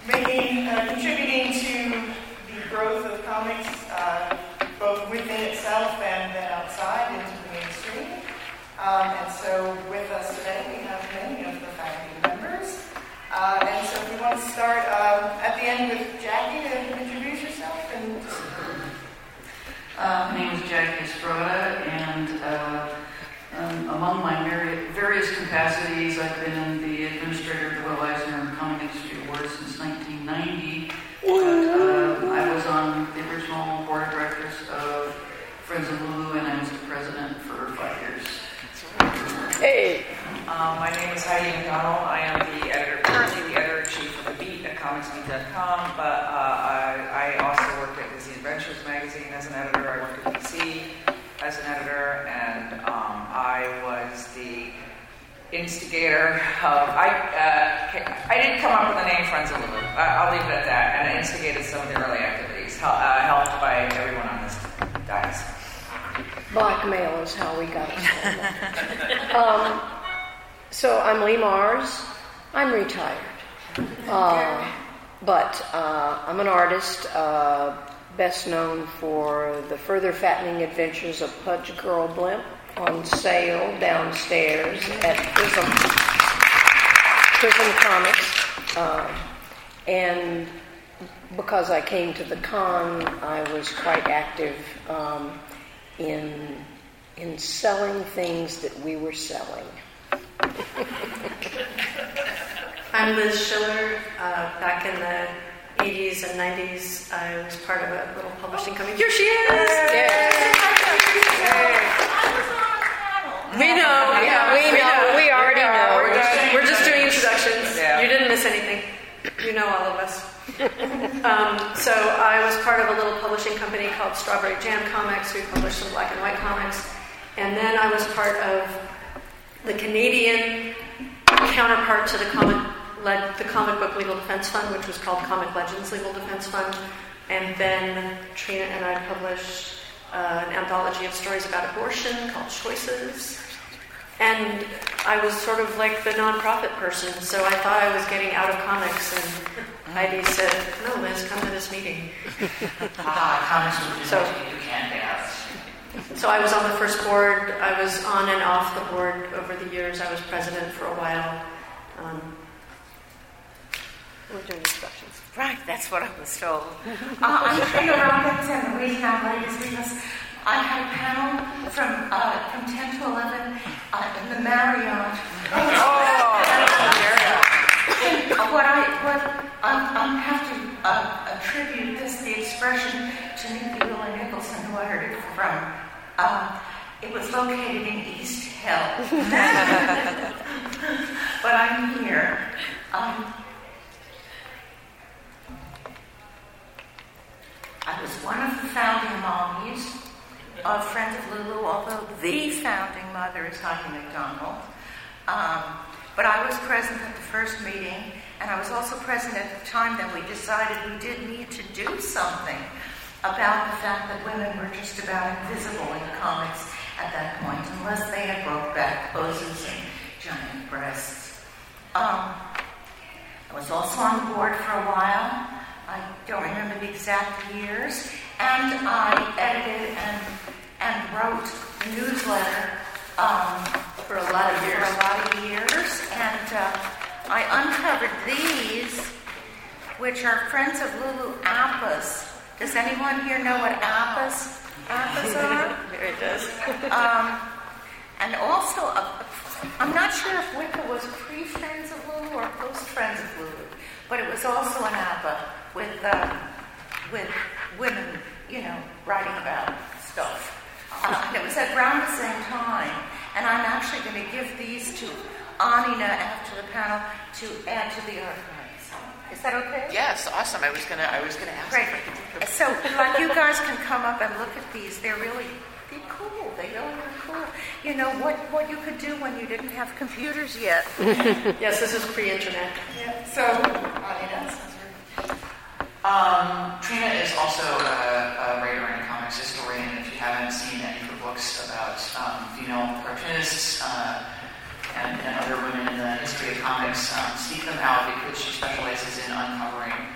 contributing to the growth of comics, both within itself and then outside into the mainstream. And so with us today, we have many of the faculty members. And so if you want to start at the end with Jackie to introduce yourself. My name is Jackie Estrada, and among my various capacities, I've been the administrator of the Will Eisner Comic Industry Award since 1990. I was on the original board of directors of Friends of Lulu, and I was the president for 5 years. Hey! My name is Heidi McDonald. I am currently the editor-in-chief of The Beat at comicsbeat.com, but I also worked at Disney Adventures magazine as an editor. I worked at DC as an editor, and I was the instigator of... I didn't come up with the name Friends of Lulu. I'll leave it at that. And I instigated some of the early activities, helped by everyone on this dais. Blackmail is how we got it. So I'm Lee Mars. I'm retired. But I'm an artist, best known for the Further Fattening Adventures of Pudge Girl Blimp on sale downstairs at Prism Comics. And because I came to the con, I was quite active in selling things that we were selling. I'm Liz Schiller. Back in the 80s and 90s, I was part of a little publishing company. Here she is! We know. Yeah, we know. We already know. We're just doing introductions. Yeah. You didn't miss anything. You know all of us. So I was part of a little publishing company called Strawberry Jam Comics. We published some black and white comics. And then I was part of the Canadian counterpart to the comic book legal defense fund, which was called Comic Legends Legal Defense Fund. And then Trina and I published an anthology of stories about abortion called Choices. And I was sort of like the nonprofit person, so I thought I was getting out of comics, and Heidi said, "No, Liz, come to this meeting." Comics would be you can't get out. So I was on the first board. I was on and off the board over the years. I was president for a while. We're doing instructions. Right, that's what I was told. I'm Trina Robbins, and the reason I'm late is because I had a panel from 10 to 11 in the Marriott. What I have to attribute the expression to Nikki Willie Nicholson, who I heard it from. It was located in East Hill. But I'm here. I was one of the founding mommies of Friends of Lulu, although the founding mother is Heidi McDonald. But I was present at the first meeting, and I was also present at the time that we decided we did need to do something about the fact that women were just about invisible in comics at that point, unless they had broke-back poses and giant breasts. I was also on the board for a while. I don't remember the exact years, and I edited and wrote a newsletter for a lot of years. And I uncovered these, which are Friends of Lulu appas. Does anyone here know what appas are? There it is. And also, I'm not sure if Wicca was pre-Friends of Lulu or post-Friends of Lulu, but it was also an appa with women, writing about stuff. And it was at around the same time. And I'm actually going to give these to Anina after the panel to add to the archives. Is that okay? Yes, awesome. I was gonna ask. Great. So, you guys can come up and look at these. They're cool. They really are cool. You know what you could do when you didn't have computers yet. Yes, this is pre-internet. Yeah. So, Anina. Trina is also a writer and a comics historian. If you haven't seen any of her books about female cartoonists and other women in the history of comics, seek them out because she specializes in uncovering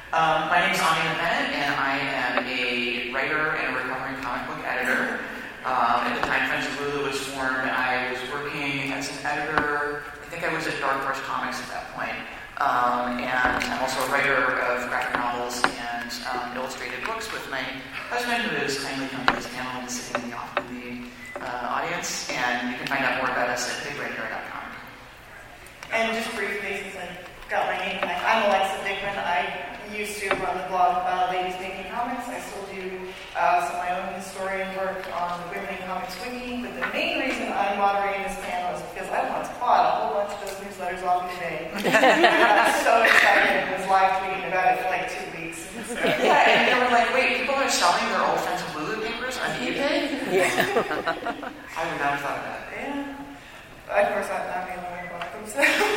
My name is Amina Bennett, and I am a writer and a recovering comic book editor. At the time Friends of Lulu was formed, I was working as an editor. I think I was at Dark Horse Comics at that point. And I'm also a writer of graphic novels and illustrated books with my husband, who has kindly come to this panel and is sitting in the audience. And you can find out more about us at bigredhair.com. And just briefly, since I got my name back, I'm Alexa Dickman. I used to run the blog about Ladies Making Comics. I still do some of my own historian work on the Women in Comics Wiki. But the main reason I'm moderating this panel is because I want to plot a whole bunch of those newsletters off today. I'm so excited. I was live tweeting about it for like 2 weeks. Yeah, and they were like, wait, people are selling their old Friends of Lulu papers on eBay? Yeah. I would not have thought of that. Yeah. Of course, I'm not the only one who bought them.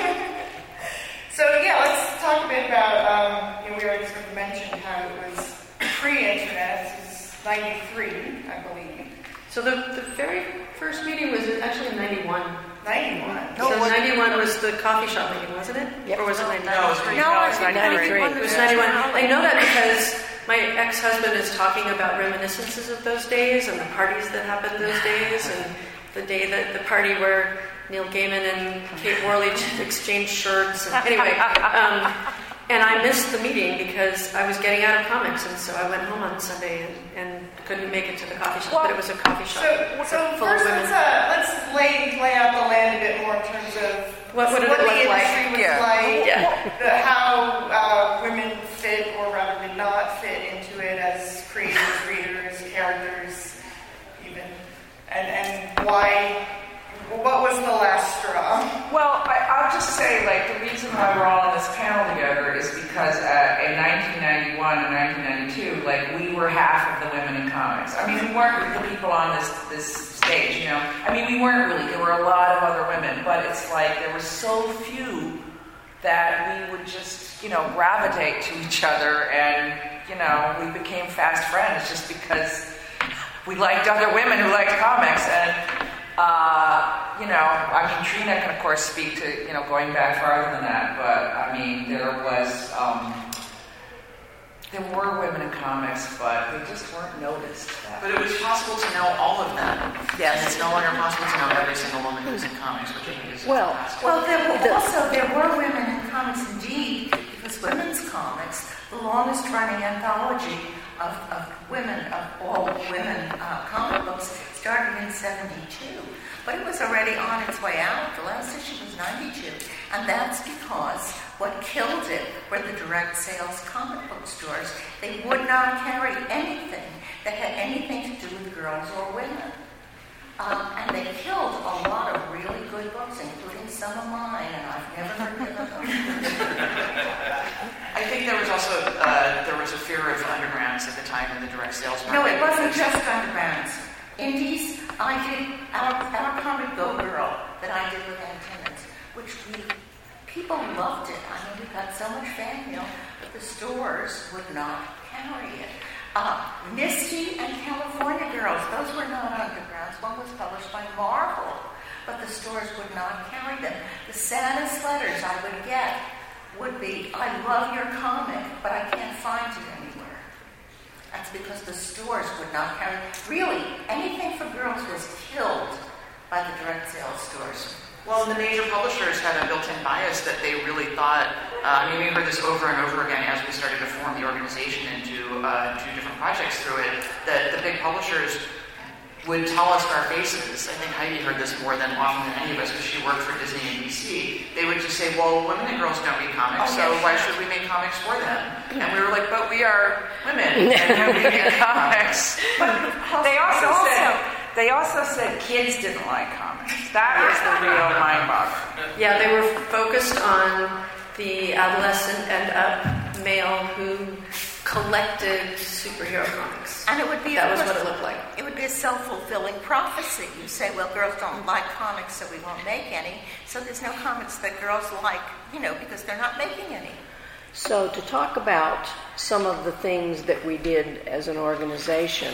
So yeah, let's talk a bit about, we already sort of mentioned how it was pre-internet. This is 93, I believe. So the very first meeting was actually in 91. 91. So 91 was the coffee shop meeting, wasn't it? Yep. Or was it 99? No, it was 93. It was 91. I know that because my ex-husband is talking about reminiscences of those days and the parties that happened those days, and the day that the party where Neil Gaiman and Kate Worley exchanged shirts. And anyway, and I missed the meeting because I was getting out of comics, and so I went home on Sunday and couldn't make it to the coffee shop. But it was a coffee shop So full first, of women. let's lay out the land a bit more in terms of What did it the look like? industry was like, Yeah. how women fit or rather did not fit into it as creators, readers, characters, even, and why. What was the last straw? Well, I'll just say, like, the reason why we're all on this panel together is because in 1991 and 1992, like, we were half of the women in comics. I mean, we weren't the people on this stage, you know. I mean, we weren't really. There were a lot of other women, but it's like there were so few that we would just, you know, gravitate to each other, and, you know, we became fast friends just because we liked other women who liked comics. And you know, I mean, Trina can, of course, speak to, you know, going back farther than that, but, I mean, there were women in comics, but they just weren't noticed. But it was possible to know all of them. Yes. And it's no longer possible to know every single woman who's in comics, which I think is Well, there were women in comics indeed, because women's comics, the longest running anthology of women, of all women comic books, started in 72. But it was already on its way out. The last issue was 92. And that's because what killed it were the direct sales comic book stores. They would not carry anything that had anything to do with girls or women. And they killed a lot of really good books, including some of mine, and I've never heard of them. I think there was also a fear of undergrounds at the time in the direct sales market. No, it wasn't just undergrounds. Indies, I did our comic Go Girl that I did with Ann Timmons, which people loved it. I mean, we got so much fan mail, but the stores would not carry it. Misty and California Girls, those were not undergrounds. One was published by Marvel, but the stores would not carry them. The saddest letters I would get would be, I love your comic, but I can't find it anywhere. That's because the stores would not carry. Really, anything for girls was killed by the direct sales stores. Well, the major publishers had a built-in bias that they really thought, I mean, we heard this over and over again as we started to form the organization and do different projects through it, that the big publishers would tell us to our faces. I think Heidi heard this more than often than any of us because she worked for Disney and DC. They would just say, well, women and girls don't read comics, so why should we make comics for them? And we were like, but we are women and we read comics. But they also said kids didn't like comics. That was the real mind-bogger. Yeah, they were focused on the adolescent and up male who collected superhero comics. And it would be that was what it looked like. It would be a self-fulfilling prophecy. You say, well, girls don't like comics, so we won't make any. So there's no comics that girls like, you know, because they're not making any. So to talk about some of the things that we did as an organization,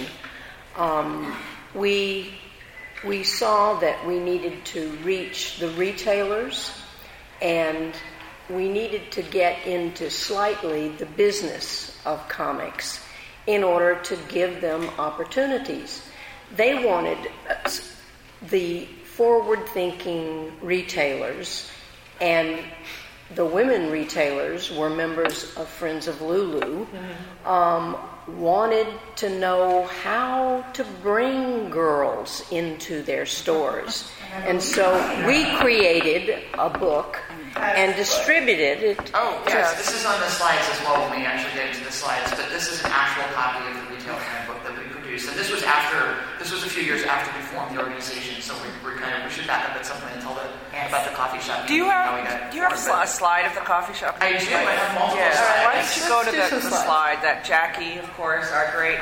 we saw that we needed to reach the retailers and we needed to get into slightly the business of comics in order to give them opportunities. They wanted the forward-thinking retailers, and the women retailers were members of Friends of Lulu, wanted to know how to bring girls into their stores. And so we created a book and distributed it. Oh, yes, this is on the slides as well when we actually get into the slides, but this is an actual copy of the retail handbook that we produced. And this was a few years after we formed the organization, so we should back up at some point and tell about the coffee shop. Do you have a slide of the coffee shop? I do. I have multiple slides. Why don't you go to the slide that Jackie, of course, our great,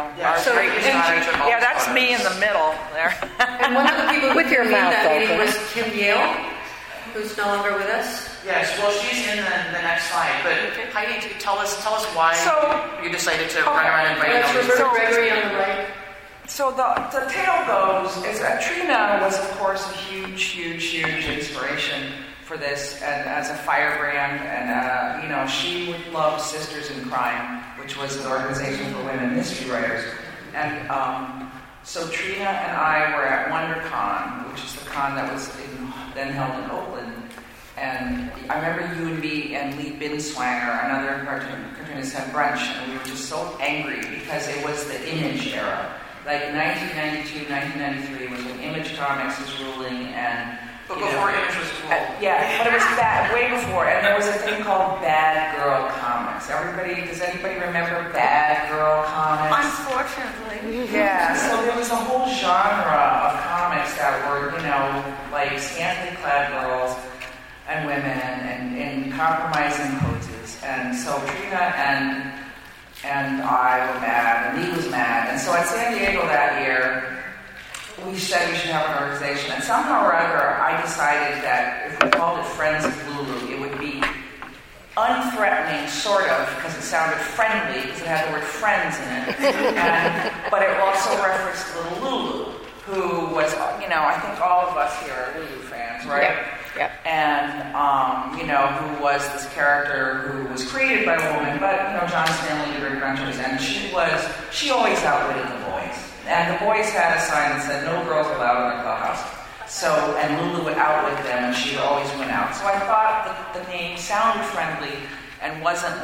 that's me in the middle there. And one of the people with your mouth that meeting open was Kim Yale, who's no longer with us. Yes, well, she's in the next slide. But Heidi, tell us why you decided to run around and invite That's Roberta Gregory on the right. So the tale goes is that Trina was, of course, a huge inspiration for this, and as a firebrand, and she would love Sisters in Crime, which was an organization for women mystery writers, and so Trina and I were at WonderCon, which is the con that was then held in Oakland. And I remember you and me and Lee Binswanger, another cartoonist, had brunch, and we were just so angry because it was the Image era. Like 1992, 1993 was when Image Comics was ruling, but before Image was cool. But it was way before, and there was a thing called Bad Girl Comics. Does anybody remember Bad Girl Comics? Unfortunately. Yeah, so there was a whole genre of comics that were, like scantily clad girls and women and in compromising poses. And so Trina and I were mad, and Lee was mad. And so at San Diego that year, we said we should have an organization. And somehow or other, I decided that if we called it Friends of Lulu, it would be unthreatening, sort of, because it sounded friendly, because it had the word friends in it. But it also referenced little Lulu, who was, I think all of us here are Lulu fans, right? Yep. And, who was this character who was created by a woman, but, John Stanley did adventures, and she always outwitted the boys. And the boys had a sign that said, "No girls allowed in the clubhouse." So, and Lulu would outwit them, and she would always win out. So I thought the name sounded friendly and wasn't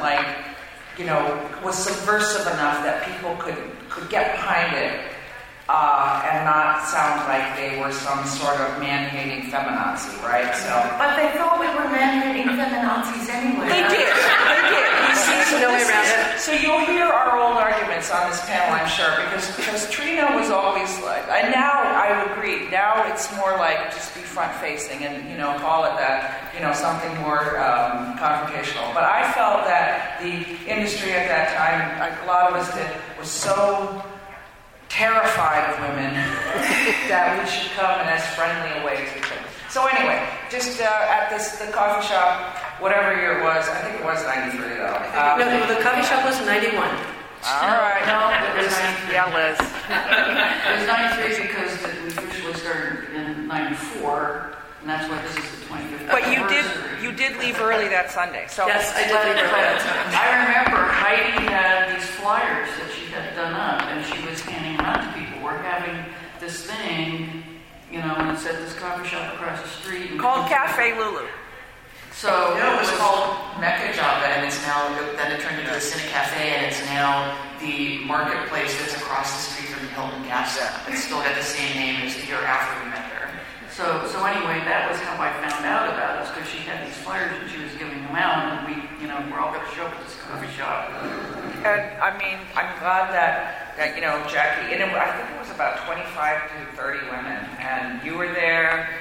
was subversive enough that people could get behind it. And not sound like they were some sort of man-hating feminazi, right? So, but they thought we were man-hating feminazis anyway. They did. You see, no way around it. So you'll hear our old arguments on this panel, I'm sure, because Trina was always like, and now I would agree. Now it's more like just be front-facing and call it that, something more confrontational. But I felt that the industry at that time, like a lot of us did, was so terrified of women that we should come in as friendly a way as we could. So anyway, just at the coffee shop, whatever year it was, I think it was 93 though. No, the coffee shop was 91. All right. No, it was 93. Yeah, Liz. It was 93 because we officially started in 94, and that's why this is the 25th But anniversary. you did leave early that Sunday. So Yes, I did leave early that Sunday. I remember Heidi had these flyers that she had done up, and she was handing them out to people. We're having this thing, and it said this coffee shop across the street. called Cafe Lulu. So it was called Mecca Java, and it's now, then it turned into the Cine Cafe, and it's now the marketplace that's across the street from the Hilton Gas Stop. It's still got the same name as the year after we met there. So anyway, that was how I found out about it, because she had these flyers and she was giving them out, and we're all going to show up at this coffee shop. And I'm glad that Jackie, and I think it was about 25 to 30 women, and you were there,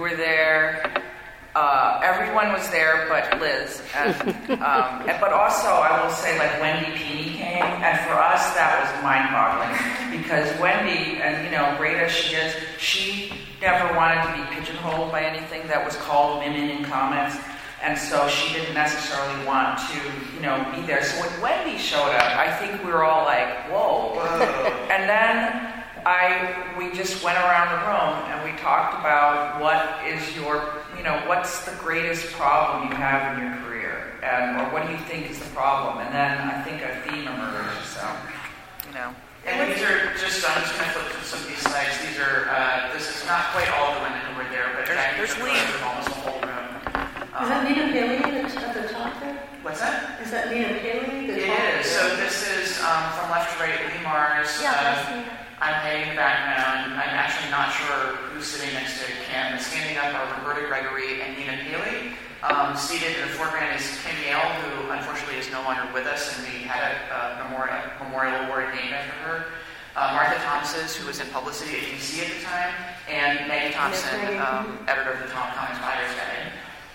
everyone was there but Liz, but also I will say, like, Wendy Pini came, and for us that was mind-boggling, because Wendy, and great as she is, she never wanted to be pigeonholed by anything that was called women in comics. And so she didn't necessarily want to, be there. So when Wendy showed up, I think we were all like, whoa. And then we just went around the room and we talked about what is your, what's the greatest problem you have in your career, or what do you think is the problem? And then I think a theme emerged. So, And these are just, I'm just going to flip through some of these slides. These are, this is not quite all the women who were there, but there's almost a whole room. Is that Nina Paley at the top there? What's that? Is that Nina Paley? It is. So this is from left to right, Lee Mars. I'm hiding in the background. I'm actually not sure who's sitting next to Kim. Standing up are Roberta Gregory and Nina Paley. Seated in the foreground is Kim Yale, who unfortunately is no longer with us, and we had a memorial award named after her. Martha Thompson, who was in publicity at DC at the time, and Maggie Thompson, editor of the Tom Comics Buyers Guide.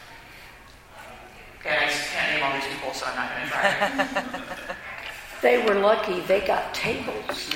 Okay, I just can't name all these people, so I'm not going to try. They were lucky they got tables.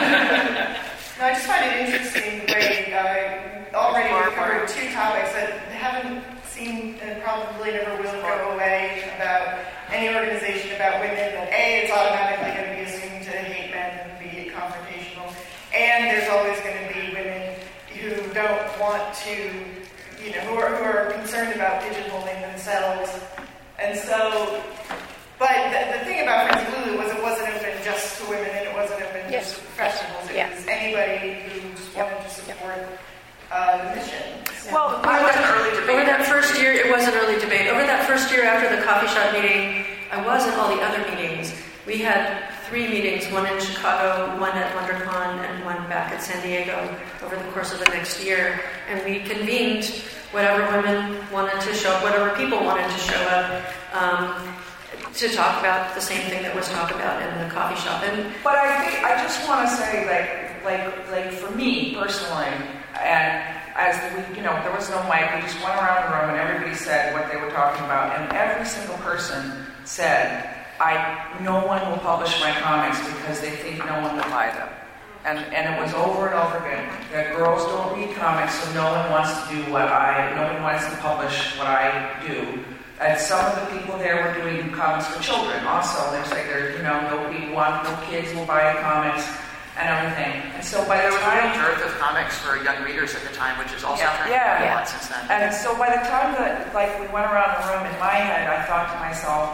No, I just find it interesting the way already we've covered two topics that haven't seen and probably never will go away about any organization about women, that A, it's automatically going to be assumed to hate men and be confrontational, and there's always going to be women who don't want to, who are concerned about pigeonholing themselves. And so, but the thing about Friends of Lulu was it wasn't open just to women, and it wasn't open just to professionals. It was anybody who just wanted to support the mission. Well, over that first year, it was an early debate. Over that first year after the coffee shop meeting, I was at all the other meetings. We had 3 meetings, one in Chicago, one at WonderCon, and one back at San Diego over the course of the next year. And we convened whatever women wanted to show up, whatever people wanted to show up, to talk about the same thing that was talked about in the coffee shop. But I just want to say, like for me personally, and as there was no mic, we just went around the room and everybody said what they were talking about, and every single person said, no one will publish my comics because they think no one will buy them. And it was over and over again that girls don't read comics, so no one wants to publish what I do. And some of the people there were doing comics for children also. No kids will buy comics and everything. And so by the time a dearth of comics for young readers at the time, which is also turned a lot since then. And so by the time that we went around the room, in my head, I thought to myself,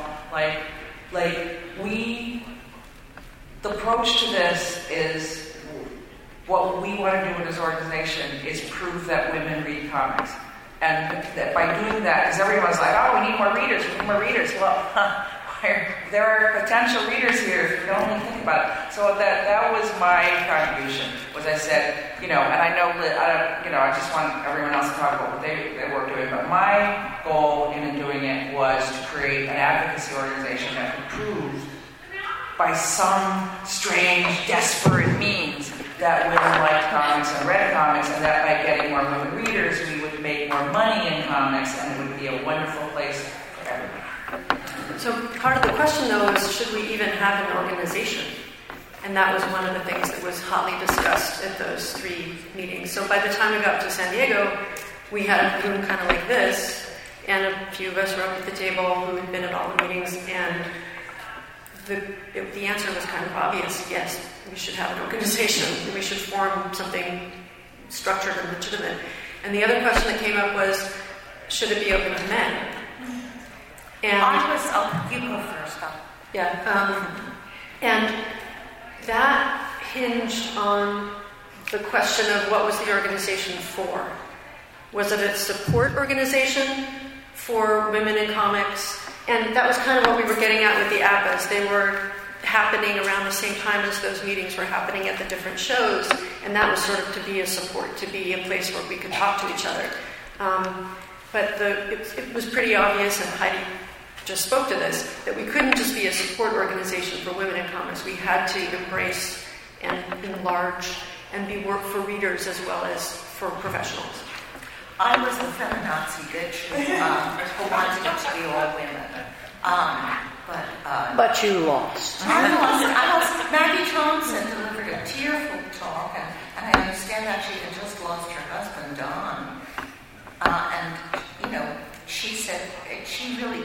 the approach to this is what we want to do in this organization is prove that women read comics. And that by doing that, because everyone's like, we need more readers. Well, there are potential readers here if you don't really think about it. So that was my contribution, was I said, and I know that, I just want everyone else to talk about what they were doing, but my goal in doing it was to create an advocacy organization that could prove by some strange, desperate means that women liked comics and read comics, and that by getting more women readers, we would make more money in comics, and it would be a wonderful place for everyone. So part of the question, though, is should we even have an organization? And that was one of the things that was hotly discussed at those 3 meetings. So by the time we got to San Diego, we had a room kind of like this, and a few of us were up at the table who had been at all the meetings, and the answer was kind of obvious. Yes, we should have an organization. We should form something structured and legitimate. And the other question that came up was, should it be open to men? And you go first. Yeah. And that hinged on the question of what was the organization for. Was it a support organization for women in comics? And that was kind of what we were getting at with the APAs. They were happening around the same time as those meetings were happening at the different shows, and that was sort of to be a support, to be a place where we could talk to each other. But it was pretty obvious, and Heidi just spoke to this, that we couldn't just be a support organization for women in comics. We had to embrace and enlarge and be work for readers as well as for professionals. I was the feminazi bitch who wanted it to be all women. But you lost. I lost. Maggie Thompson delivered a tearful talk, and I understand that she had just lost her husband, Don. She said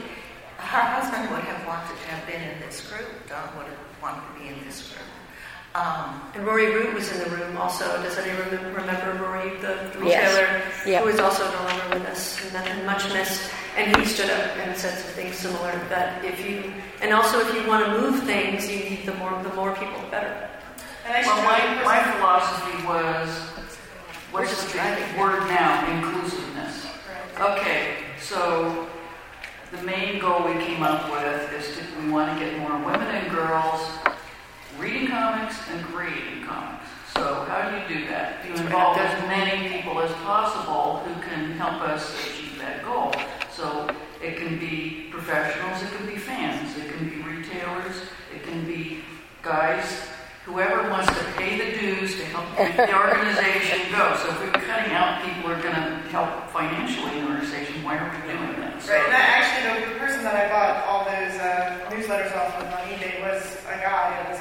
her husband would have wanted to have been in this group. Don would have wanted to be in this group. And Rory Root was in the room also. Does anyone remember Rory, the retailer, who is also no longer with us and much missed? And he stood up and said something similar, that if you want to move things, you need the more people, the better. Well, my philosophy was, what's the big word now? Inclusiveness. Okay, so the main goal we came up with is we want to get more women and girls reading comics and creating comics. So how do you do that? You involve as many people as possible who can help us achieve that goal. So it can be professionals, it can be fans, it can be retailers, it can be guys, whoever wants to pay the dues to help make the organization go. So if we're cutting out people who are going to help financially in the organization, why are we doing that? So, right, and actually the person that I bought all those newsletters off of on eBay was a guy. It was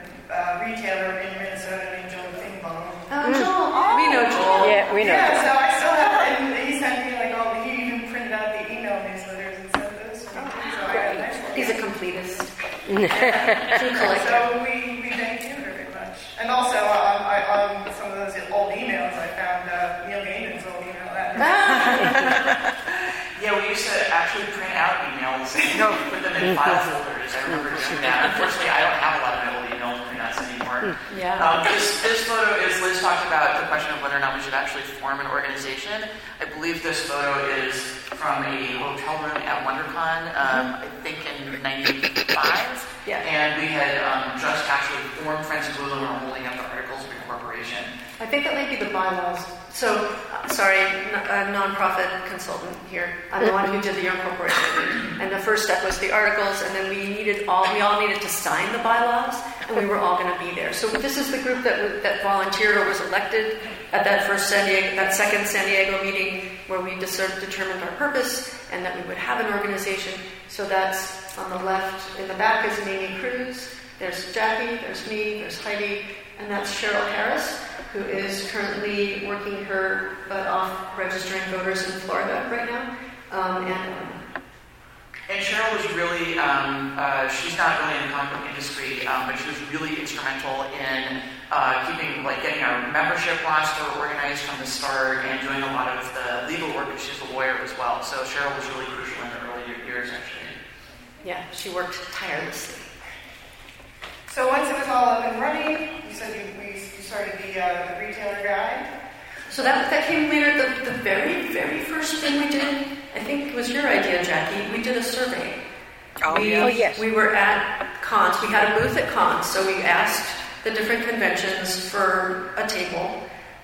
a retailer in Minnesota named Joel Finbaum. Joel. We know Joel. Yeah, we know. Yeah, so I still have, and he sent me he even printed out the email newsletters and sent those to me. So I got a nice one. He's a completist. Collector. So we thank you very much. And also on some of those old emails, I found Neil Gaiman's old email address. Yeah, we used to actually print out emails and put them in file folders. I remember doing that. Unfortunately, I don't have a lot of my old email printouts anymore. Yeah. This photo is, Liz talked about the question of whether or not we should actually form an organization. I believe this photo is from a hotel room at WonderCon, I think in 95. Yeah. And we had just actually formed Friends of Lulu and were holding up the articles of incorporation. I think that might be the bylaws. So, sorry, a nonprofit consultant here. I'm the one who did the incorporation. And the first step was the articles, and then we all needed to sign the bylaws, and we were all going to be there. So this is the group that volunteered or was elected at that second San Diego meeting where we determined our purpose and that we would have an organization. So that's on the left. In the back is Mamie Cruz. There's Jackie, there's me, there's Heidi, and that's Cheryl Harris, who is currently working her butt off registering voters in Florida right now. And Cheryl was really, she's not really in the comic book industry, but she was really instrumental in getting our membership roster organized from the start and doing a lot of the legal work, because she's a lawyer as well. So Cheryl was really crucial in the early years, actually. Yeah, she worked tirelessly. So once it was all up and running, you said you started the retailer guide. So that came later. The very, very first thing we did, I think it was your idea, Jackie, we did a survey. Yes. We were at cons. We had a booth at cons, so we asked the different conventions for a table.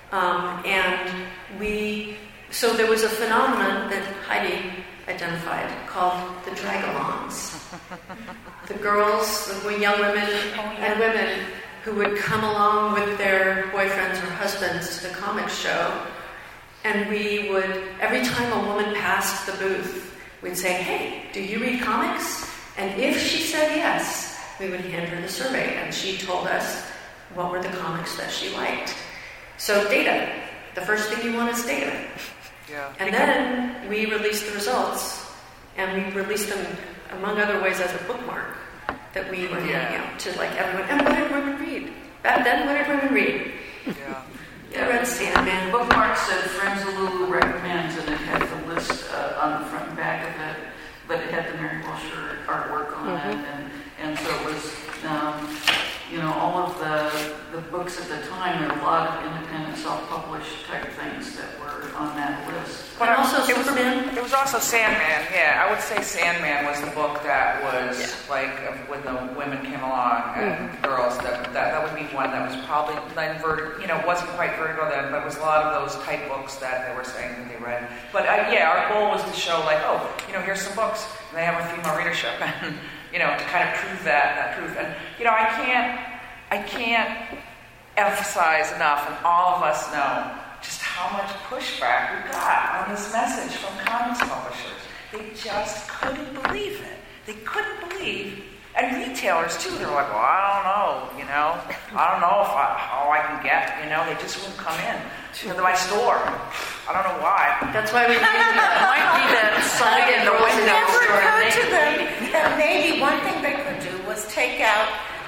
So there was a phenomenon that Heidi identified called the drag-alongs. The girls, the young women and women who would come along with their boyfriends or husbands to the comic show, and we would, every time a woman passed the booth, we'd say, "Hey, do you read comics?" And if she said yes, we would hand her the survey, and she told us what were the comics that she liked. So data. The first thing you want is data. Yeah. And then we released the results, and we released them, among other ways, as a bookmark that we were handing out to everyone. And what did women read? Back then, what did women read? Yeah. They read Sandman. Bookmark said Friends of Lulu recommends, and it had the list on the front and back of it, but it had the Mary Wilshire artwork on it, and so it was, all of the books at the time. There were a lot of independent, self-published type things that were on that list. But also Superman. It was also Sandman. Yeah, I would say Sandman was the book that was when the women came along and girls. That would be one that was probably wasn't quite Vertigo then, but it was a lot of those type books that they were saying that they read. But our goal was to show here's some books. And they have a female readership, and to kind of prove that proof. And I can't emphasize enough, and all of us know just how much pushback we got on this message from comics publishers. They just couldn't believe it. They couldn't believe, and retailers too. They're like, well, I don't know, I don't know how I can get, they just wouldn't come in to my store. I don't know why. That's why we might be that sign in the window. It never occurred to them that maybe one thing they could do was take out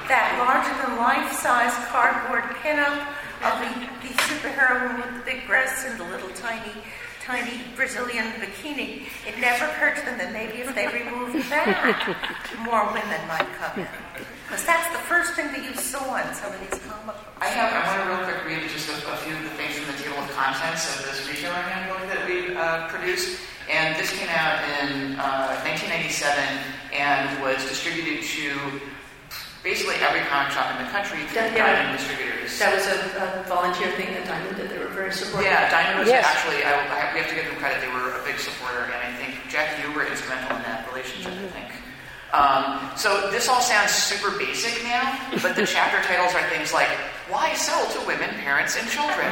that larger-than-life-size cardboard pinup of the superheroine with the big breasts and the little tiny Brazilian bikini. It never occurred to them that maybe if they removed that, more women might come in. Because that's the first thing that you saw in some of these comic books. I want to real quick read just a few of the things from the table of contents of this retailer handbook that we produced. And this came out in 1997 and was distributed to basically every comic shop in the country through Diamond distributors. That was a volunteer thing that Diamond did. They were very supportive. Yeah, Diamond was actually, we have to give them credit, they were a big supporter, and I think, Jackie, you were instrumental in that relationship, I think. So this all sounds super basic now, but the chapter titles are things like, Why Sell to Women, Parents, and Children?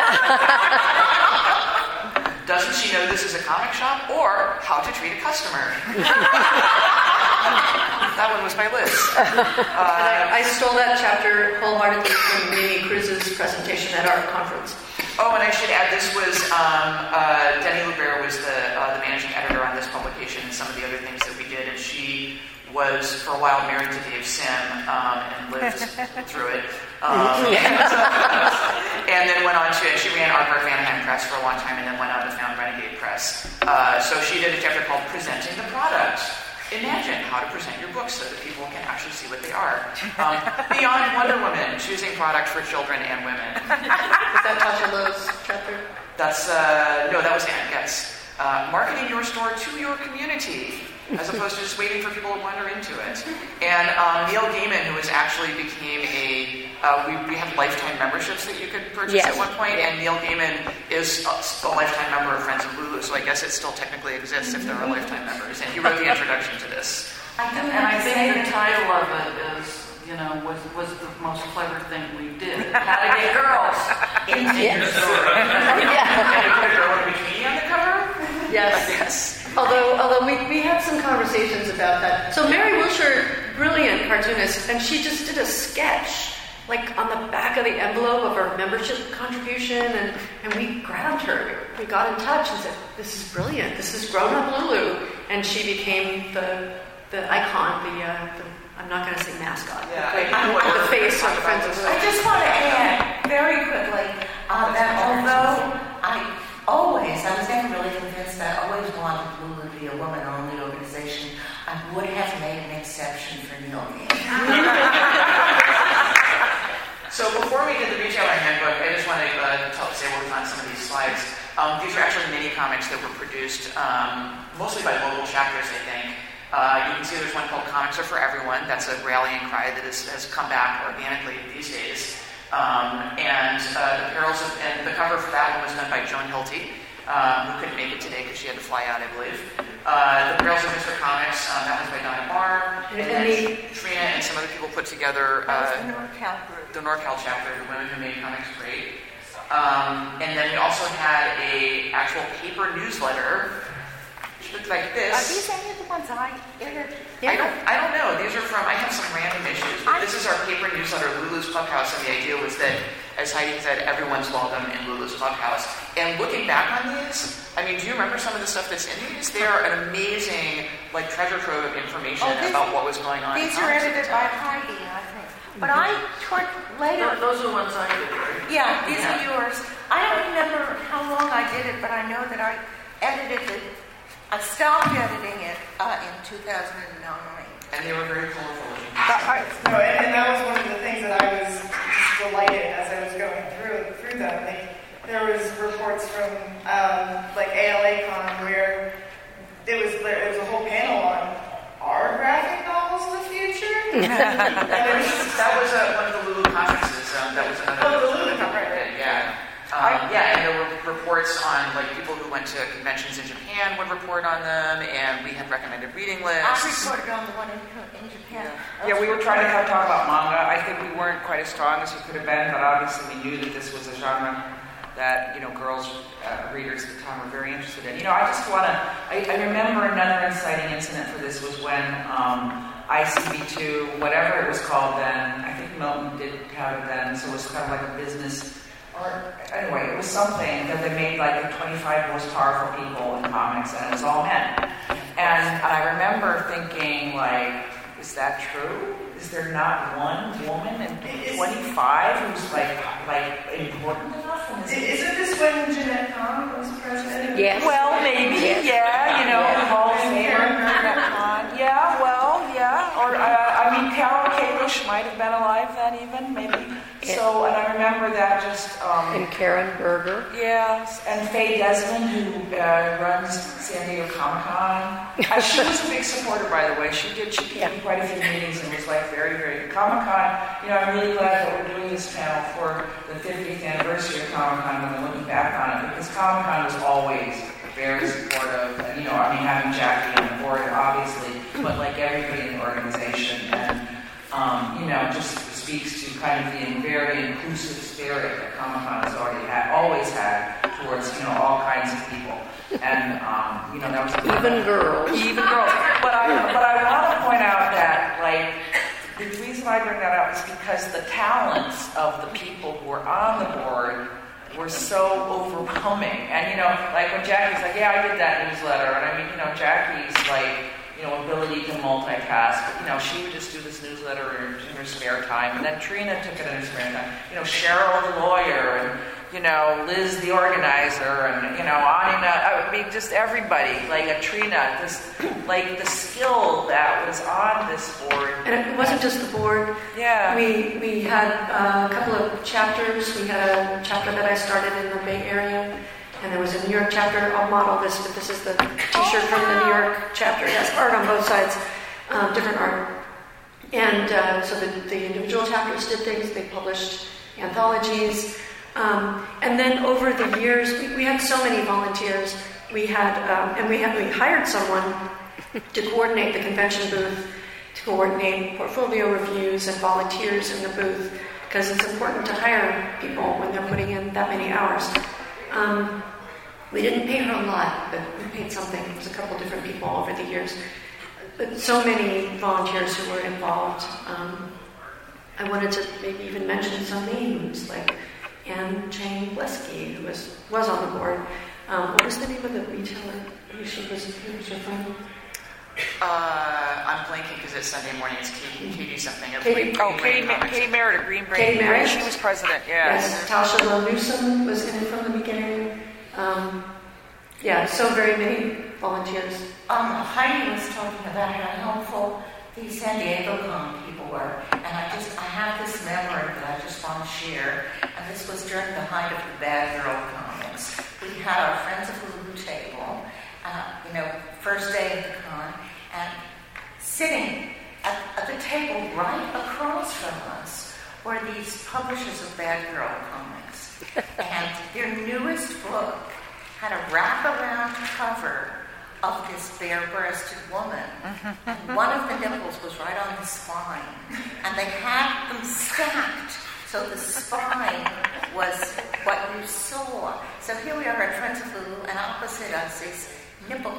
Doesn't she know this is a comic shop? Or How to Treat a Customer? That one was my list. I stole that chapter wholeheartedly from Mimi Cruz's presentation at our conference. Oh, and I should add, this was, Denny Lubert was the managing editor on this publication and some of the other things that we did, and she was, for a while, married to Dave Sim and lived through it. And then went on to, she ran Aardvark Vanaheim Press for a long time and then went on to found Renegade Press. So she did a chapter called Presenting the Product. Imagine how to present your books so that people can actually see what they are. Beyond Wonder Woman, choosing product for children and women. Was that Tasha Lowe's chapter? That's, no, that was Anne Getz. Marketing your store to your community, as opposed to just waiting for people to wander into it. And Neil Gaiman, who was actually became we have lifetime memberships that you could purchase at one point, and Neil Gaiman is a lifetime member of Friends of Lulu, so I guess it still technically exists if there are lifetime members. And he wrote the introduction to this. And I think the title of it is, was the most clever thing we did. How to get girls into your store. And you put a girl in a bikini on the cover? Yes. Although we had some conversations about that. So Mary Wilshire, brilliant cartoonist, and she just did a sketch, like on the back of the envelope of her membership contribution, and we grabbed her. We got in touch and said, "This is brilliant. This is Grown Up Lulu," and she became the icon, I'm not going to say mascot, the face of Friends of Lulu. I just want to add very quickly that although I was never really convinced that I always wanted Lulu to be a woman-only organization, I would have made an exception for Neil Gaiman. So before we did the retailer handbook, I just want to say what was on some of these slides. These are actually mini comics that were produced mostly by local chapters, I think. You can see there's one called Comics Are For Everyone. That's a rallying cry that has come back organically these days. And the cover for that one was done by Joan Hilty, who couldn't make it today because she had to fly out, I believe. The Perils of Mr. Comics, that was by Donna Barr. And then Trina and some other people put together the NorCal chapter, the Women Who Made Comics Great. And then we also had a actual paper newsletter, which looked like this. Are these any of the ones I edited? I don't know. These are from, I have some random issues. But this is our paper newsletter, Lulu's Clubhouse, and the idea was that, as Heidi said, everyone's welcome in Lulu's Clubhouse. And looking back on these, I mean, do you remember some of the stuff that's in these? They are an amazing, treasure trove of information about what was going on. These are edited by Heidi, I think. But later... Those are the ones I did, right? Yeah, these are yours. I don't remember how long I did it, but I know that I edited it. I stopped editing it in 2009. And they were very colorful. And that was one of the things that I was just delighted as I was going through them. There was reports from ALACon where there was a whole panel on are graphic novels the future? That was one of the Lulu conferences. That was another. Oh, the Lulu conference. Yeah. And there were reports on people who went to conventions in Japan would report on them, and we had recommended reading lists. I reported on the one in Japan. Yeah, we were trying to talk about manga. I think we weren't quite as strong as we could have been, but obviously we knew that this was a genre that girls, readers at the time were very interested in. I just want to. I remember another inciting incident for this was when ICB2, whatever it was called then. I think Milton did have it then, so it was kind of like a business. Or anyway, it was something that they made the 25 most powerful people in comics, and it was all men. And I remember thinking, is Is that true? Is there not one woman in 25 who's like important enough? Isn't this when Jeanette Kahn was president? Yes. Well, maybe, Yes. yeah, you know, Yes. Hall of Famer, Jeanette Kahn. Yeah, well, yeah. Or, I mean, Carol Kalish might have been alive then even, maybe. So, and I remember that just... And Karen Berger. Yes, and Faye Desmond, who runs San Diego Comic-Con. She was a big supporter, by the way. She came to quite a few meetings and was like very, very good. Comic-Con, you know, I'm really glad that we're doing this panel for the 50th anniversary of Comic-Con when we're looking back on it, because Comic-Con was always very supportive. And, you know, I mean, having Jackie on the board, obviously, but like everybody in the organization. And, you know, just speaks to kind of the very inclusive spirit that Comic-Con has always had towards, you know, all kinds of people. And, you know, that was... Even girls. Even girls. But I want to point out that, like, the reason I bring that up is because the talents of the people who were on the board were so overwhelming. And, you know, like when Jackie's like, yeah, I did that newsletter. And I mean, you know, Jackie's like, you know, ability to multitask. But, you know, she would just do this newsletter in her spare time. And then Trina took it in her spare time. You know, Cheryl the lawyer, and, you know, Liz the organizer, and, you know, Anina, I mean, just everybody, like a Trina, this, like the skill that was on this board. And it wasn't just the board. Yeah. We had a couple of chapters. We had a chapter that I started in the Bay Area, and there was a New York chapter. I'll model this, but this is the t-shirt from the New York chapter. It has art on both sides, different art. And so the individual chapters did things. They published anthologies. And then over the years, we had so many volunteers. We hired someone to coordinate the convention booth, to coordinate portfolio reviews and volunteers in the booth, because it's important to hire people when they're putting in that many hours. We didn't pay her a lot, but we paid something. It was a couple different people over the years. But so many volunteers who were involved. I wanted to maybe even mention some names, like Anne Chang Blesky, who was on the board. What was the name of the retailer who was your friend? I'm blanking because it's Sunday morning. It's Katie something. Katie Merritt of Green Brain. Katie Merritt. She was president, yeah. Yes, Tasha Lowe Newsom was in it from the beginning. So very many volunteers. Heidi was talking about how helpful the San Diego Con people were, and I have this memory that I just want to share, and this was during the height of the Bad Girl comics. We had our Friends of Lulu table, first day of the con, and sitting at the table right across from us were these publishers of Bad Girl comics, and their newest book had a wraparound cover of this bare-breasted woman. And one of the nipples was right on the spine. And they had them stacked so the spine was what you saw. So here we are at Friends of Lulu, and opposite us is nipple.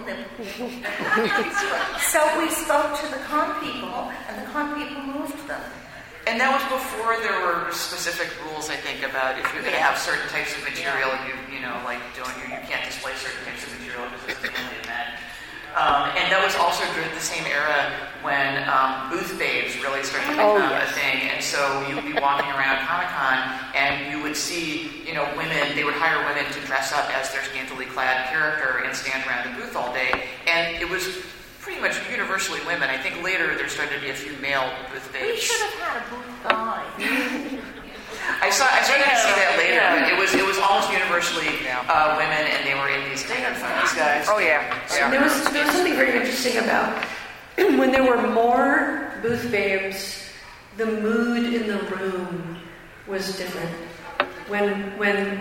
So we spoke to the con people, and the con people moved them. And that was before there were specific rules, I think, about if you're going to have certain types of material, you can't display certain types of material because it's only a men. And that was also during the same era when booth babes really started to become a thing. And so you'd be walking around Comic-Con and you would see, women, they would hire women to dress up as their scantily clad character and stand around the booth all day. And it was pretty much universally women. I think later there started to be a few male booth babes. We should have had a booth guy. I started to see that later. But it was almost universally women, and they were in these guys. Oh yeah. And there was something very interesting about when there were more booth babes, the mood in the room was different. When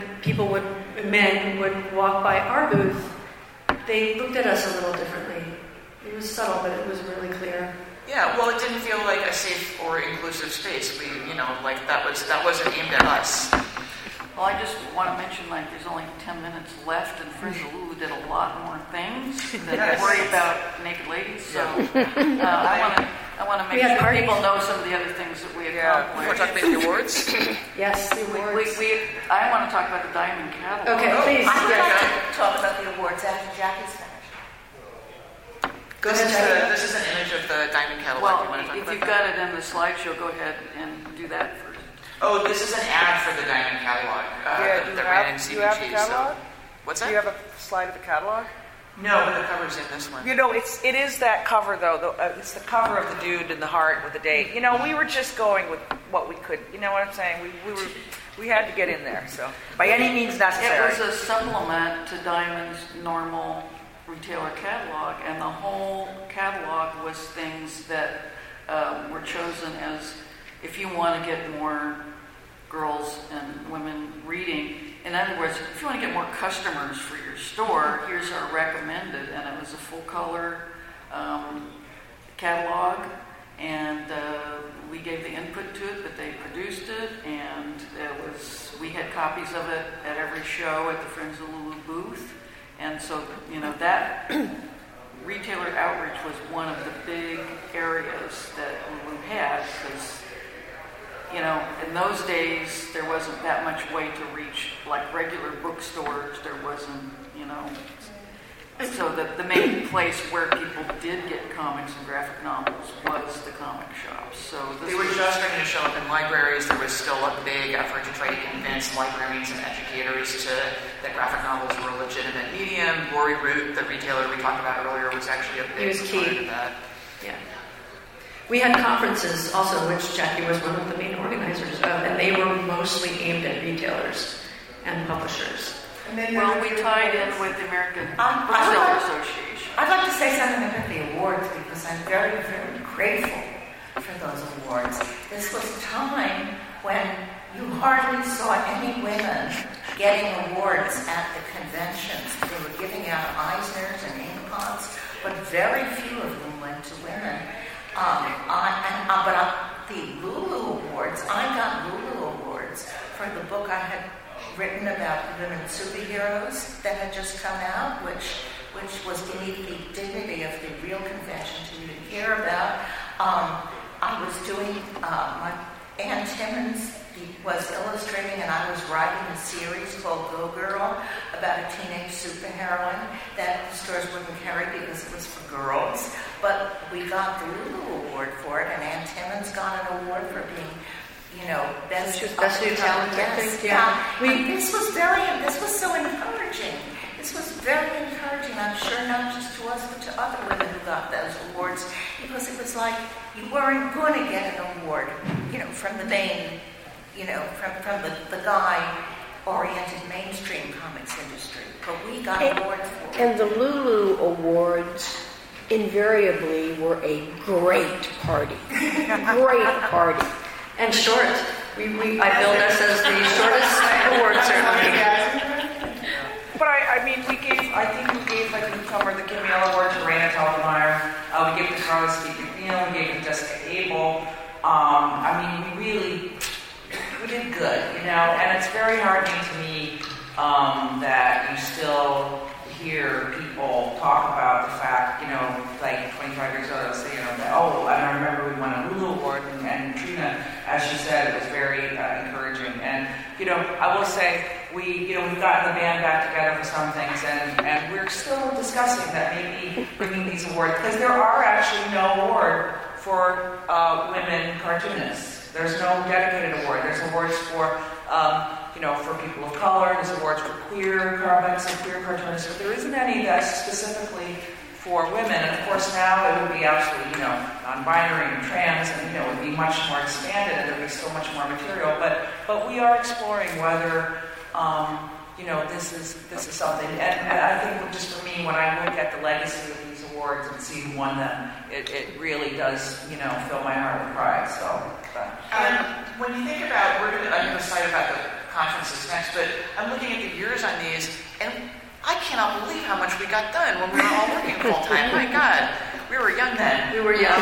men would walk by our booth, they looked at us a little differently. It was subtle, but it was really clear. Yeah, well, it didn't feel like a safe or inclusive space. That wasn't aimed at us. Well, I just want to mention, there's only 10 minutes left, and Friends of Lulu did a lot more things than worry about naked ladies. So I want to make sure people know some of the other things that we accomplished. You want to talk about the awards? Yes, the awards. I want to talk about the Diamond Catalog. Okay, please. I'd like to talk about the awards after Jackie's finished. This is an image percentage of the Diamond catalog Well, you want to talk if about? you've got it in the slideshow, go ahead and do that first. Oh, this is an ad for the Diamond catalog that ran in CBG. Do you have the catalog? What's Do that? you have a slide of the catalog? No, but the cover's in this one. You know, it is that cover though. It's the cover of the dude in the heart with the date. You know, we were just going with what we could. You know what I'm saying? We had to get in there. So by any means necessary. It was a supplement to Diamond's normal retailer catalog, and the whole catalog was things that were chosen as if you want to get more girls and women reading. In other words, if you want to get more customers for your store, here's our recommended, and it was a full color catalog, and we gave the input to it, but they produced it, and we had copies of it at every show at the Friends of Lulu booth, and so, you know, that retailer outreach was one of the big areas that Lulu had, because, you know, in those days, there wasn't that much way to reach, like regular bookstores, there wasn't, you know. So the main place where people did get comics and graphic novels was the comic shops. So They were just starting to show up in libraries. There was still a big effort to try to convince librarians and educators that graphic novels were a legitimate medium. Rory Root, the retailer we talked about earlier, was actually a big proponent of that. Yeah. We had conferences also, which Jackie was one of the main organizers of, and they were mostly aimed at retailers and publishers. And then well, we tied in with the American Bookseller Association. I'd like to say something about the awards because I'm very, very grateful for those awards. This was a time when you hardly saw any women getting awards at the conventions. They were giving out Eisners and Inkpots, but very few of them went to women. But the Lulu Awards, I got Lulu Awards for the book I had written about women superheroes that had just come out, which was beneath the dignity of the real convention to even hear about. I was doing, Ann Timmons was illustrating, and I was writing a series called Go Girl about a teenage superheroine that the stores wouldn't carry because it was for girls. But we got the Lulu Award for it, and Ann Timmons got an award for being, you know, best new talent, I think. Yeah. This was so encouraging. This was very encouraging, I'm sure, not just to us, but to other women who got those awards, because it was like you weren't going to get an award, you know, from the main, you know, from the guy-oriented mainstream comics industry. But we got awards for it. And the Lulu Awards invariably were a great party. Great party. And short. I billed us as the shortest award ceremony. But I mean, I think we gave like newcomer the Kim Yale Award to Raina Telgemeier. We gave it to Carla Steve McNeil. We gave it to Jessica Abel. I mean, we did good, you know. And it's very heartening to me that you still hear people talk about the fact, you know, like 25 years ago, say, you know, that, and I remember we won a Lulu Award, and Trina, as she said, it was very encouraging. And, you know, I will say, we've gotten the band back together for some things, and we're still discussing that maybe bringing these awards, because there are actually no award for women cartoonists. There's no dedicated award. There's awards for, for people of color. There's awards for queer comics and queer cartoonists, but there isn't any that's specifically for women. And of course now it would be absolutely, you know, non-binary and trans, and, you know, it would be much more expanded, and there would be so much more material. But we are exploring whether, this is something. And I think just for me, when I look at the legacy of these awards and see who won them, it really does, you know, fill my heart with pride. So. When you think about, we're going to decide about the conferences next, but I'm looking at the years on these, and I cannot believe how much we got done when we were all working full time. My God, we were young then. We were young.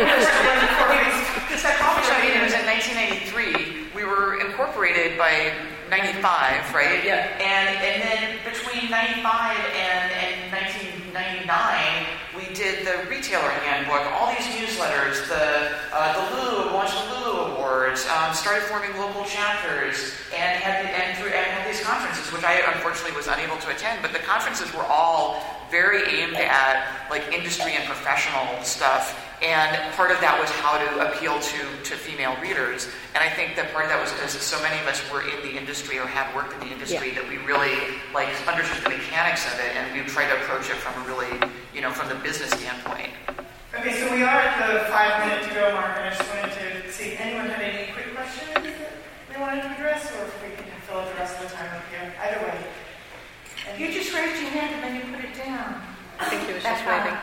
Because that coffee shop meeting was in 1983. We were incorporated by 95, right? And then between 95 and 1999, we did did the retailer handbook, all these newsletters, the Lulu launched the Lulu Awards, started forming local chapters, and had these conferences, which I unfortunately was unable to attend. But the conferences were all very aimed at like industry and professional stuff. And part of that was how to appeal to female readers. And I think that part of that was because so many of us were in the industry or had worked in the industry that we really like understood the mechanics of it, and we tried to approach it from a really, from the business standpoint. Okay, so we are at the 5 minute to go mark, and I just wanted to see if anyone had any quick questions that they wanted to address, or if we can fill up the rest of the time up here. Either way. And You just raised your hand and then you put it down. I think he was just waving.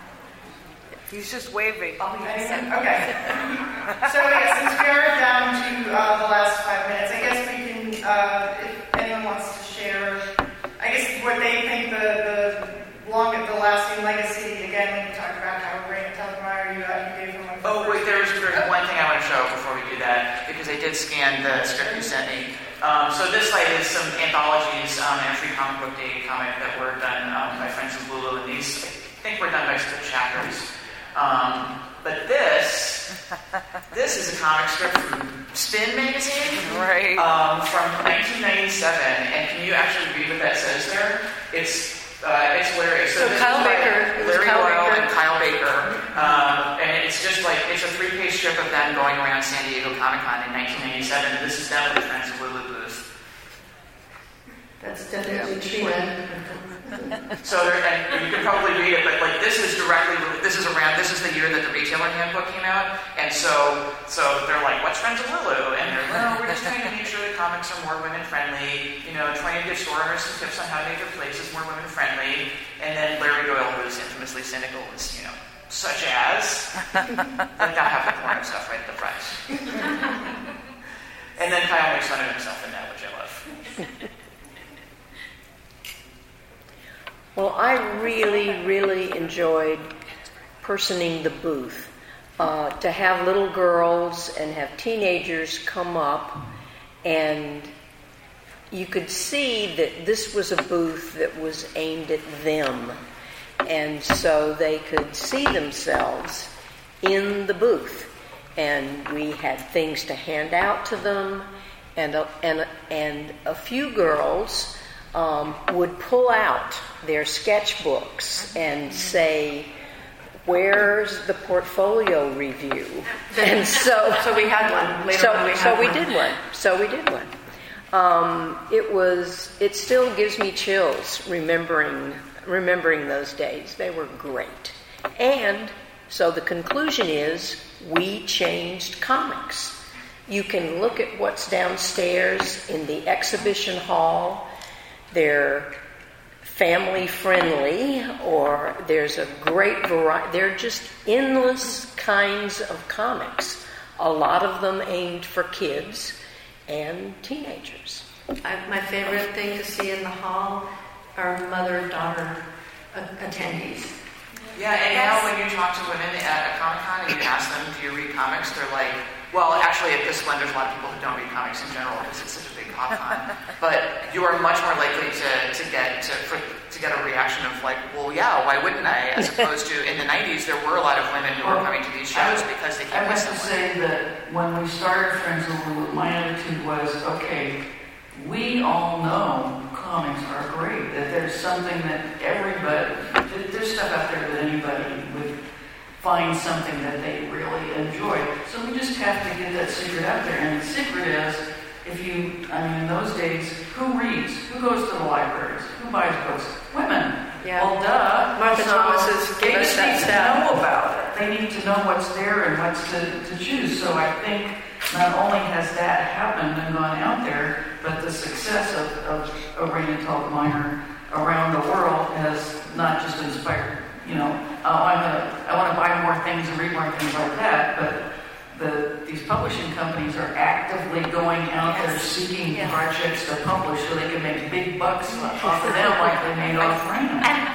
He's just waving. Anyone? Okay. So since we are down to the last 5 minutes, I guess we can, if anyone wants to share, I guess what they think the lasting legacy. Again, we talked about how Raina Telgemeier, you gave them one. Oh wait, there's one thing I want to show before we do that, because I did scan the script you sent me. So this slide is some anthologies and Free Comic Book Day comic that were done by friends of Lulu, and these I think were done by split chapters. But this is a comic strip from Spin magazine, Right. From 1997. And can you actually read what that says there? It's hilarious. So Kyle Baker, Larry Kyle Doyle Baker. and Kyle Baker, and it's just like it's a 3-page strip of them going around San Diego Comic Con in 1997. And this is them with the Friends of Lulu booth. That's definitely Trina. So and you can probably read it, but like this is the year that the retailer handbook came out, and so they're like, what's Friends of Lulu? And they're like, we're just trying to make sure that comics are more women friendly, trying to give store owners some tips on how to make their places more women friendly. And then Larry Doyle, who's infamously cynical, is such as like not have the porn stuff right at the front. And then Kyle makes fun of himself in that, which I love. Well, I really, really enjoyed personing the booth. To have little girls and have teenagers come up, and you could see that this was a booth that was aimed at them. And so they could see themselves in the booth. And we had things to hand out to them, and a few girls would pull out their sketchbooks and say, where's the portfolio review? And so we had one. Later on we did one. It still gives me chills remembering those days. They were great. And so the conclusion is we changed comics. You can look at what's downstairs in the exhibition hall. They're family friendly, or there's a great variety. They're just endless kinds of comics. A lot of them aimed for kids and teenagers. My favorite thing to see in the hall are mother-daughter attendees. Yeah, and now when you talk to women at a Comic-Con and you ask them, do you read comics? They're like, well, actually at this one, there's a lot of people who don't read comics in general because it's such a big con. But you are much more likely to get a reaction of like, well, yeah, why wouldn't I? As opposed to in the 90s, there were a lot of women who were coming to these shows because they came I with have to someone. say that when we started Friends of Lulu, my attitude was, okay, we all know comics are great, that there's something that there's stuff out there that anybody would find something that they really enjoy. So we just have to get that secret out there. And the secret is, in those days, who reads? Who goes to the libraries? Who buys books? Women. Yeah. Well, duh. Martha Thomas they gave us just that need to stat. know about it. They need to know what's there and what's to choose. So I think not only has that happened and gone out there, but the success of Raina Telgemeier around the world has not just inspired, I want to buy more things and read more things like that, but these publishing companies are actively going out there seeking projects to publish so they can make big bucks off of them like they made off Raina. And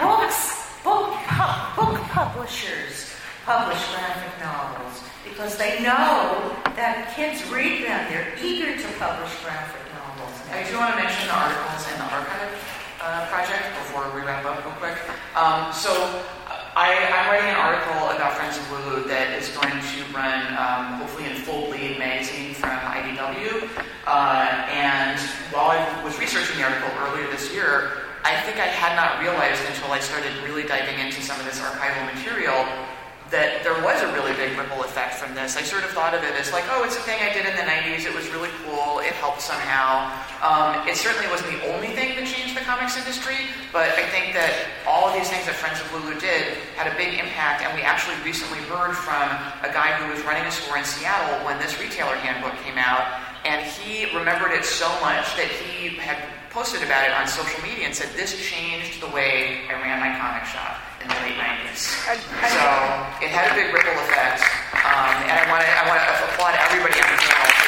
book publishers publish graphic novels because they know that kids read them. They're eager to publish graphic novels. I do want to mention the articles in the archive project before we wrap up real quick. So I'm writing an article about Friends of Lulu that is going to run hopefully in full bleed magazine from IDW. And while I was researching the article earlier this year, I think I had not realized until I started really diving into some of this archival material that there was a really big ripple effect from this. I sort of thought of it as like, oh, it's a thing I did in the 90s. It was really cool. It helped somehow. It certainly wasn't the only thing that changed the comics industry, but I think that all of these things that Friends of Lulu did had a big impact, and we actually recently heard from a guy who was running a store in Seattle when this retailer handbook came out, and he remembered it so much that he had posted about it on social media and said, this changed the way I ran my comic shop in the late 90s. So it had a big ripple effect, and I want to applaud everybody on the panel for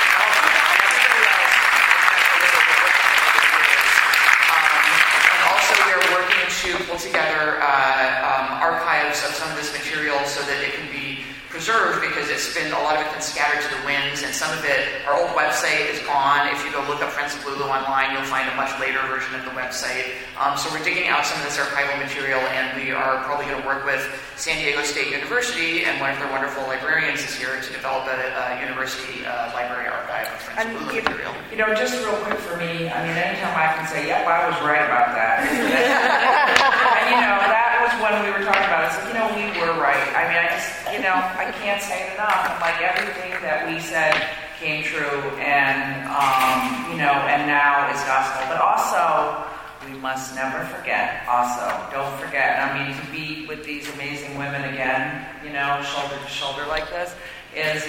and also we are working to pull together archives of some of this material so that it can be preserved, because a lot of it been scattered to the winds, and some of it, our old website is gone. If you go look up Friends of Lulu online, you'll find a much later version of the website. So we're digging out some of this archival material, and we are probably going to work with San Diego State University, and one of their wonderful librarians is here to develop a university library archive of Friends of Lulu material. You know, just real quick for me, I mean, anytime I can say, yep, I was right about that. And, you know, that was when we were talking about it. It's like, you know, we were right. I mean, I can't say it enough. I'm like, everything that we said came true, and, and now is gospel. But also, we must never forget, don't forget, I mean, to be with these amazing women again, shoulder to shoulder like this, is,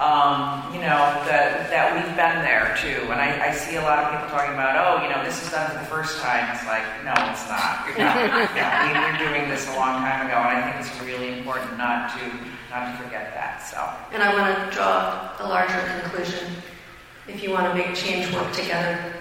that we've been there too. And I see a lot of people talking about, this is done for the first time. It's like, no, it's not. You're not. We're doing this a long time ago, and I think it's really important not to forget that. So. And I want to draw a larger conclusion. If you want to make change work together,